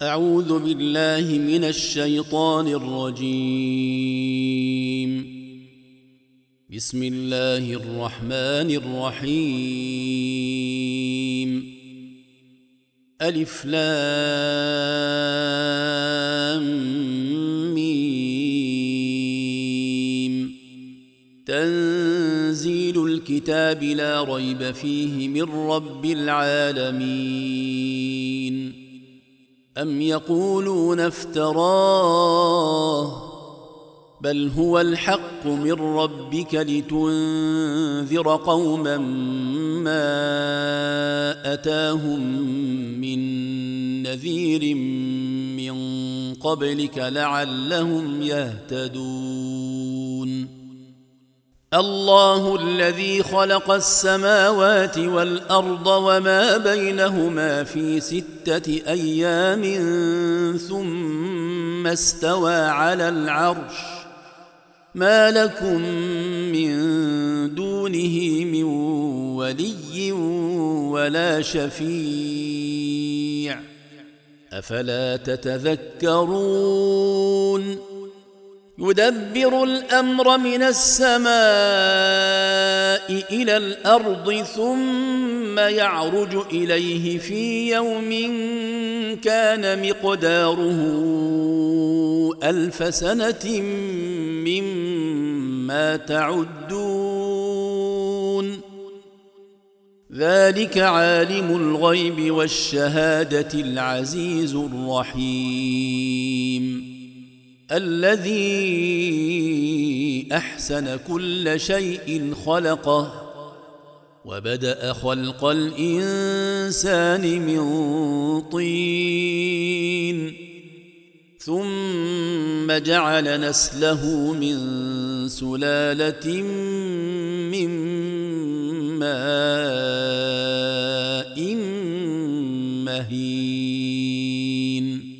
أعوذ بالله من الشيطان الرجيم. بسم الله الرحمن الرحيم. ألف لام ميم. تنزيل الكتاب لا ريب فيه من رب العالمين. أم يقولون افتراه بل هو الحق من ربك لتنذر قوما ما أتاهم من نذير من قبلك لعلهم يهتدون. الله الذي خلق السماوات والأرض وما بينهما في 6 أيام ثم استوى على العرش ما لكم من دونه من ولي ولا شفيع أفلا تتذكرون. يدبر الأمر من السماء إلى الأرض ثم يعرج إليه في يوم كان مقداره 1000 سنة مما تعدون. ذلك عالم الغيب والشهادة العزيز الرحيم الذي أحسن كل شيء خلقه وبدأ خلق الإنسان من طين ثم جعل نسله من سلالة من ماء مهين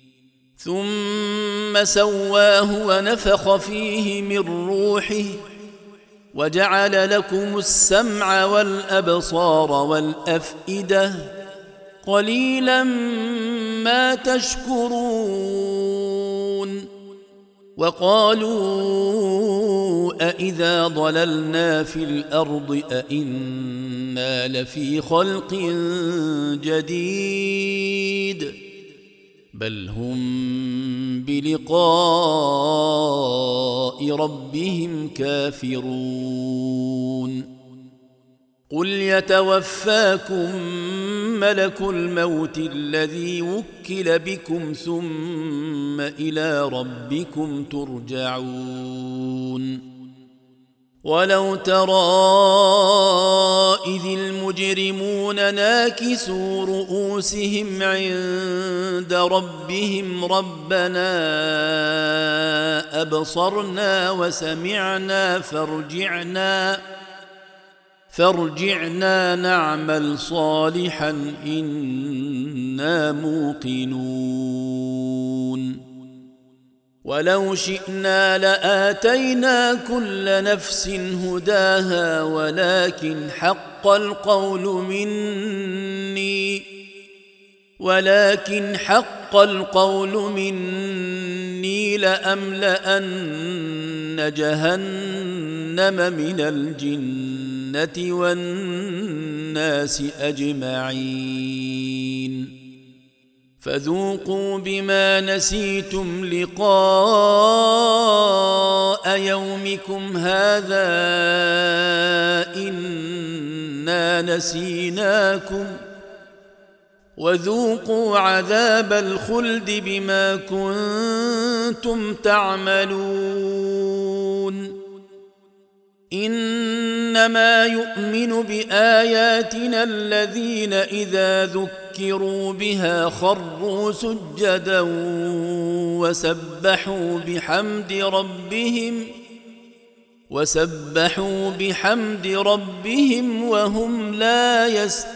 ثم سواه ونفخ فيه من روحه وجعل لكم السمع والأبصار والأفئدة قليلا ما تشكرون. وقالوا أإذا ضللنا في الأرض أإنا لفي خلق جديد بل هم بلقاء ربهم كافرون. قل يتوفاكم ملك الموت الذي وكل بكم ثم إلى ربكم ترجعون. ولو ترى إذ المجرمون ناكسوا رؤوسهم عند ربهم ربنا أبصرنا وسمعنا فارجعنا نعمل صالحا إنا موقنون. ولو شئنا لآتينا كل نفس هداها ولكن حق القول مني لأملأن جهنم من الجنة والناس أجمعين. فذوقوا بما نسيتم لقاء يومكم هذا إنا نسيناكم وذوقوا عذاب الخلد بما كنتم تعملون. إنما يؤمن بآياتنا الذين إذا ذكروا بها خروا سجدا وسبحوا بحمد ربهم وهم لا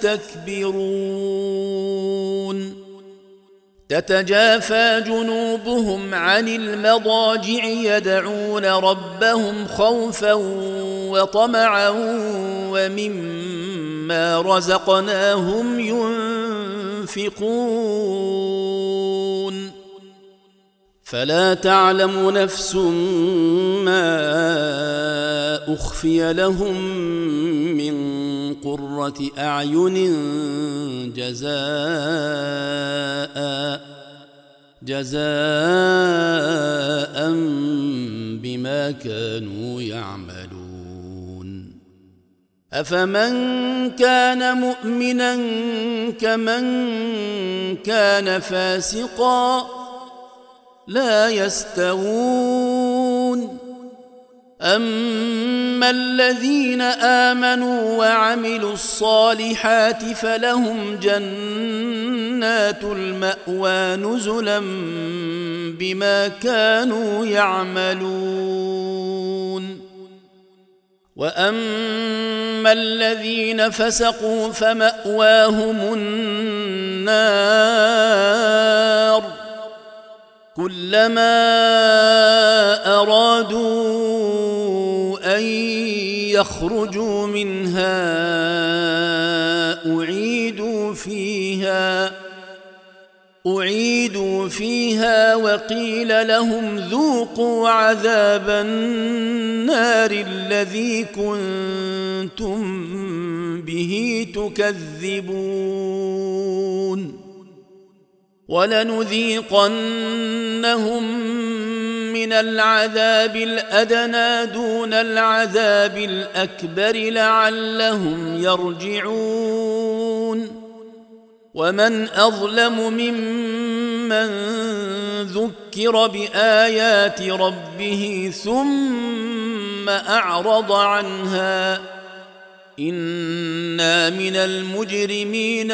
يستكبرون. تتجافى جنوبهم عن المضاجع يدعون ربهم خوفا وطمعا ومما رزقناهم ينفقون. فلا تعلم نفس ما أخفي لهم من قرة أعين جزاء بما كانوا يعملون. أفمن كان مؤمنا كمن كان فاسقا لا يستوون. أما الذين آمنوا وعملوا الصالحات فلهم جنات المأوى نزلا بما كانوا يعملون. وأما الذين فسقوا فمأواهم النار كلما أرادوا أن يخرجوا منها أعيدوا فيها وقيل لهم ذوقوا عذاب النار الذي كنتم به تكذبون. ولنذيقنهم من العذاب الأدنى دون العذاب الأكبر لعلهم يرجعون. ومن أظلم ممن ذكر بآيات ربه ثم أعرض عنها إنا من المجرمين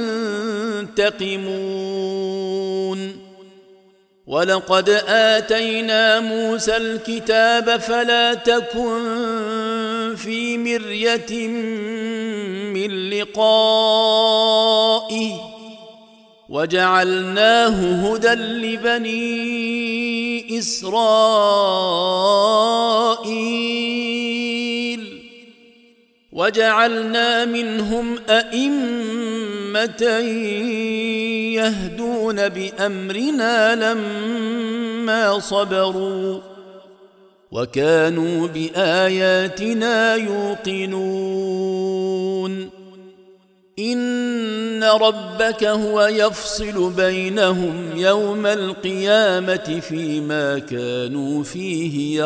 منتقمون. ولقد آتينا موسى الكتاب فلا تكن في مرية من لقائه وجعلناه هدى لبني إسرائيل وجعلنا منهم أئمة يهدون بأمرنا لما صبروا وكانوا بآياتنا يوقنون. إن ربك هو يفصل بينهم يوم القيامة فيما كانوا فيه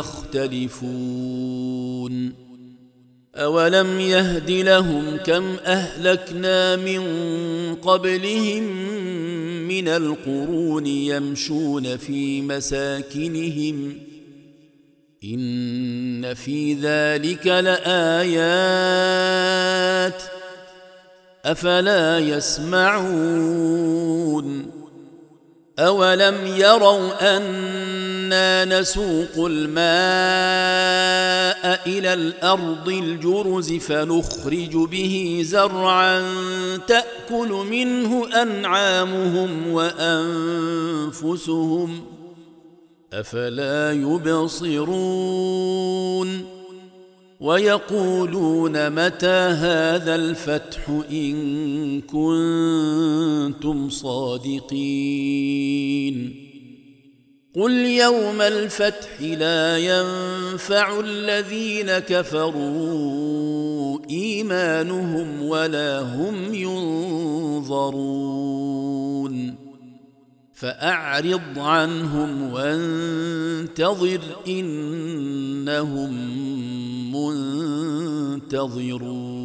يختلفون. أولم يهد لهم كم أهلكنا من قبلهم من القرون يمشون في مساكنهم إن في ذلك لآيات أفلا يسمعون. أولم يروا أنا نسوق الماء إلى الأرض الجرز فنخرج به زرعا تأكل منه أنعامهم وأنفسهم أفلا يبصرون. ويقولون متى هذا الفتح إن كنتم صادقين. قل يوم الفتح لا ينفع الذين كفروا إيمانهم ولا هم ينظرون. فأعرض عنهم وانتظر إنهم منتظرون.